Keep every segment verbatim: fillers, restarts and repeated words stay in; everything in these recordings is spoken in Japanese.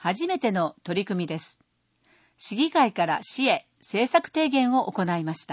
初めての取り組みです。市議会から市へ政策提言を行いました。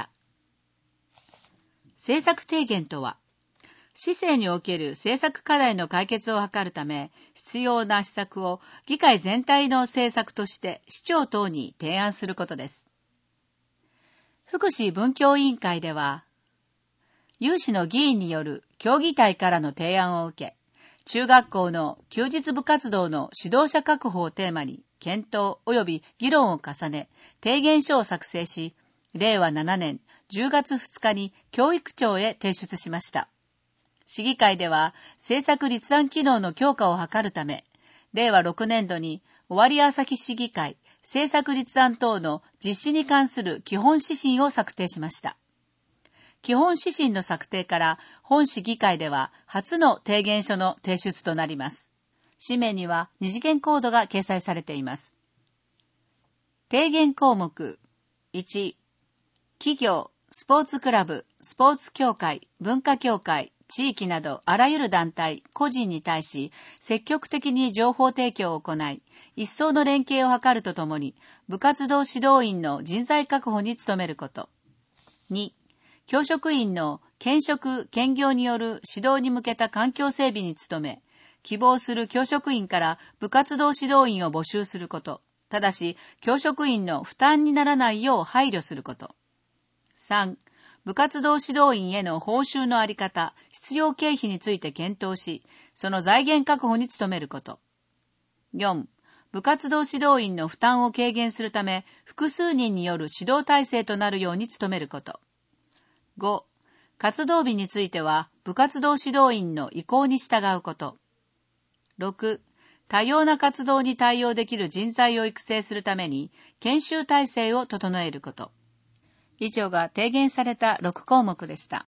政策提言とは、市政における政策課題の解決を図るため、必要な施策を議会全体の政策として市長等に提案することです。福祉文教委員会では、有志の議員による協議体からの提案を受け、中学校の休日部活動の指導者確保をテーマに検討及び議論を重ね、提言書を作成し、れいわななねんじゅうがつふつかに教育庁へ提出しました。市議会では政策立案機能の強化を図るため、れいわろくねんどに尾張旭市議会政策立案等の実施に関する基本指針を策定しました。基本指針の策定から本市議会では初の提言書の提出となります。紙面には二次元コードが掲載されています。提言項目いち、企業、スポーツクラブ、スポーツ協会、文化協会、地域などあらゆる団体、個人に対し積極的に情報提供を行い、一層の連携を図るとともに、部活動指導員の人材確保に努めること。に、教職員の兼職・兼業による指導に向けた環境整備に努め、希望する教職員から部活動指導員を募集すること。ただし、教職員の負担にならないよう配慮すること。さん、部活動指導員への報酬のあり方、必要経費について検討し、その財源確保に努めること。よん、部活動指導員の負担を軽減するため、複数人による指導体制となるように努めること。ご、活動日については、部活動指導員の意向に従うこと。ろく、多様な活動に対応できる人材を育成するために、研修体制を整えること。以上が提言されたろくこうもくでした。